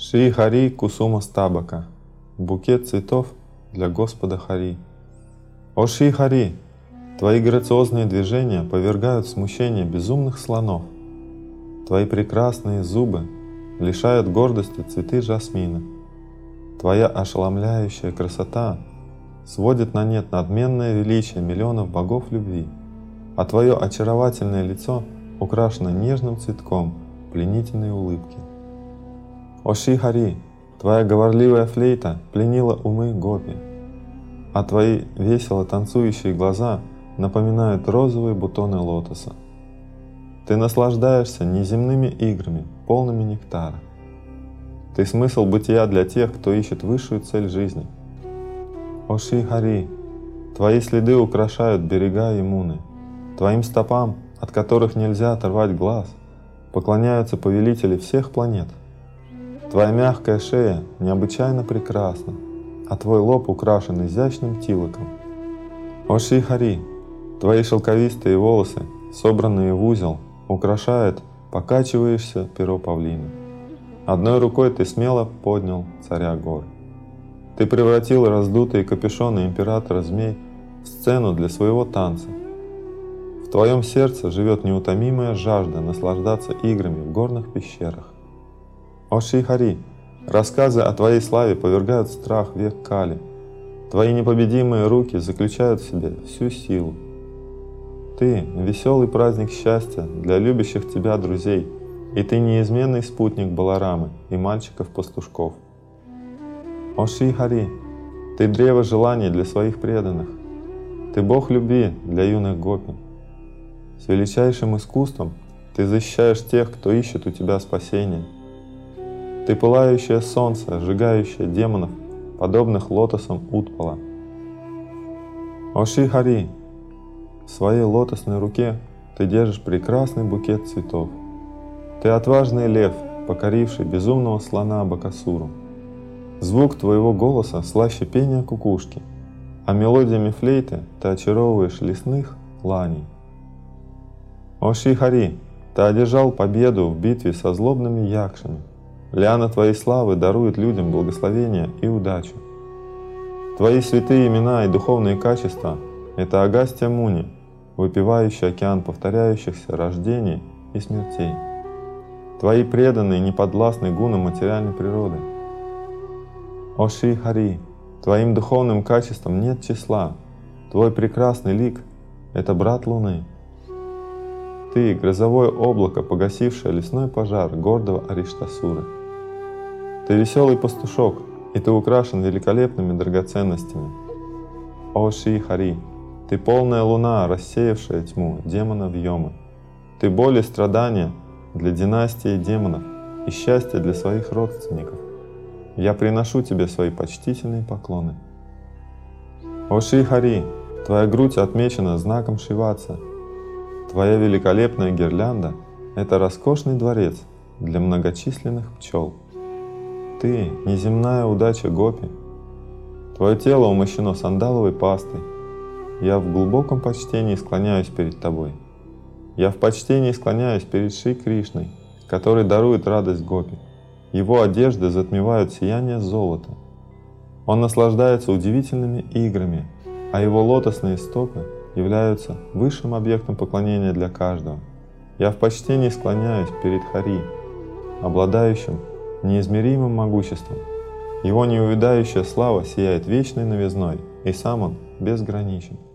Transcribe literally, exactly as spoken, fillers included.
Шри Хари Кусума Стабака. Букет цветов для Господа Хари. О Шри Хари, твои грациозные движения повергают в смущение безумных слонов. Твои прекрасные зубы лишают гордости цветы жасмина. Твоя ошеломляющая красота сводит на нет надменное величие миллионов богов любви, а твое очаровательное лицо украшено нежным цветком пленительной улыбки. О Шри Хари, твоя говорливая флейта пленила умы гопи, а твои весело танцующие глаза напоминают розовые бутоны лотоса. Ты наслаждаешься неземными играми, полными нектара. Ты смысл бытия для тех, кто ищет высшую цель жизни. О Шри Хари, твои следы украшают берега Ямуны. Твоим стопам, от которых нельзя оторвать глаз, поклоняются повелители всех планет. Твоя мягкая шея необычайно прекрасна, а твой лоб украшен изящным тилоком. О Шри Хари, твои шелковистые волосы, собранные в узел, украшает покачивающееся перо павлина. Одной рукой ты смело поднял царя гор. Ты превратил раздутые капюшоны императора змей в сцену для своего танца. В твоем сердце живет неутомимая жажда наслаждаться играми в горных пещерах. О Шри Хари, рассказы о твоей славе повергают в страх век Кали. Твои непобедимые руки заключают в себе всю силу. Ты — веселый праздник счастья для любящих тебя друзей, и ты неизменный спутник Баларамы и мальчиков-пастушков. О Шри Хари, ты древо желаний для своих преданных. Ты бог любви для юных гопи. С величайшим искусством ты защищаешь тех, кто ищет у тебя спасения. Ты пылающее солнце, сжигающее демонов, подобных лотосам Утпала. О Шри Хари, в своей лотосной руке ты держишь прекрасный букет цветов. Ты отважный лев, покоривший безумного слона Бакасуру. Звук твоего голоса слаще пения кукушки, а мелодиями флейты ты очаровываешь лесных ланей. О Шри Хари, ты одержал победу в битве со злобными якшами. Лиана твоей славы дарует людям благословение и удачу. Твои святые имена и духовные качества — это Агастья Муни, выпивающий океан повторяющихся рождений и смертей. Твои преданные не подвластны гунам материальной природы. О Шри Хари, твоим духовным качествам нет числа. Твой прекрасный лик — это брат Луны. Ты — грозовое облако, погасившее лесной пожар гордого Ариштасуры. Ты веселый пастушок, и ты украшен великолепными драгоценностями. О Шри Хари, ты полная луна, рассеявшая тьму демонов Йомы. Ты боль и страдания для династии демонов и счастье для своих родственников. Я приношу тебе свои почтительные поклоны. О Шри Хари, твоя грудь отмечена знаком Шиватса. Твоя великолепная гирлянда — это роскошный дворец для многочисленных пчел. Ты — неземная удача гопи. Твое тело умощено сандаловой пастой. Я в глубоком почтении склоняюсь перед тобой. Я в почтении склоняюсь перед Шри Кришной, который дарует радость гопи. Его одежды затмевают сияние золота. Он наслаждается удивительными играми, а его лотосные стопы являются высшим объектом поклонения для каждого. Я в почтении склоняюсь перед Хари, обладающим неизмеримым могуществом. Его неувядающая слава сияет вечной новизной, и сам он безграничен.